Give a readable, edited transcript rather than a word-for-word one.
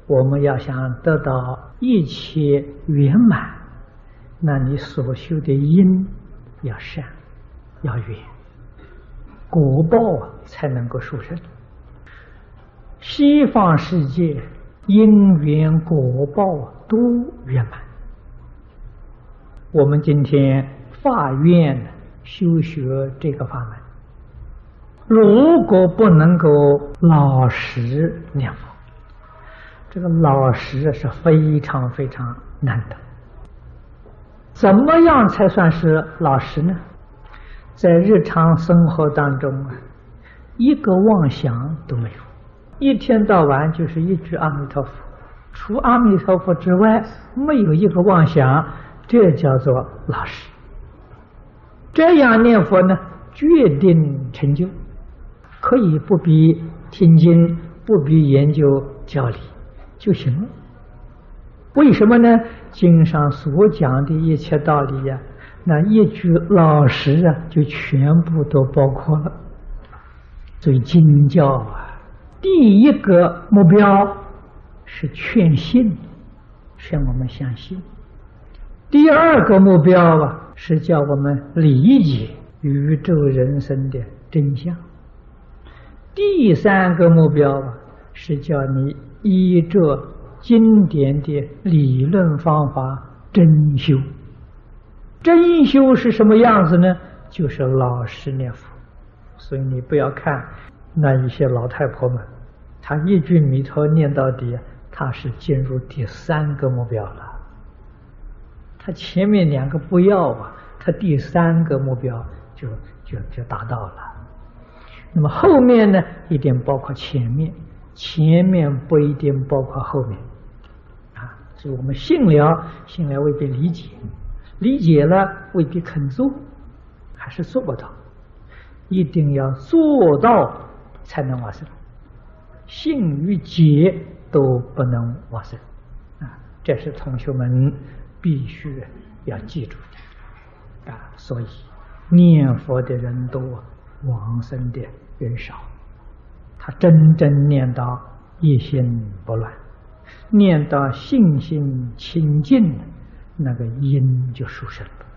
我们要想得到一切圆满，那你所修的因要善，要圆，果报才能够殊胜。西方世界因缘果报都圆满。我们今天发愿修学这个法门，如果不能够老实念佛，这个老实是非常非常难得。怎么样才算是老实呢？在日常生活当中一个妄想都没有，一天到晚就是一句阿弥陀佛，除阿弥陀佛之外没有一个妄想，这叫做老实。这样念佛呢，决定成就，可以不必听经，不必研究教理就行了。为什么呢？经上所讲的一切道理呀，那一句老实就全部都包括了。所以经教第一个目标是劝信，劝我们相信；第二个目标是叫我们理解宇宙人生的真相；第三个目标是叫你依着经典的理论方法真修。真修是什么样子呢？就是老实念佛。所以你不要看那一些老太婆们，她一句弥陀念到底，她是进入第三个目标了。她前面两个不要她第三个目标就达到了。那么后面呢，一定包括前面，前面不一定包括后面所以我们信了未必理解，理解了未必肯做，还是做不到。一定要做到才能往生，信与解都不能往生这是同学们必须要记住的所以念佛的人多，往生的人少。他真正念到一心不乱，念到信心清净，那个因就殊胜了。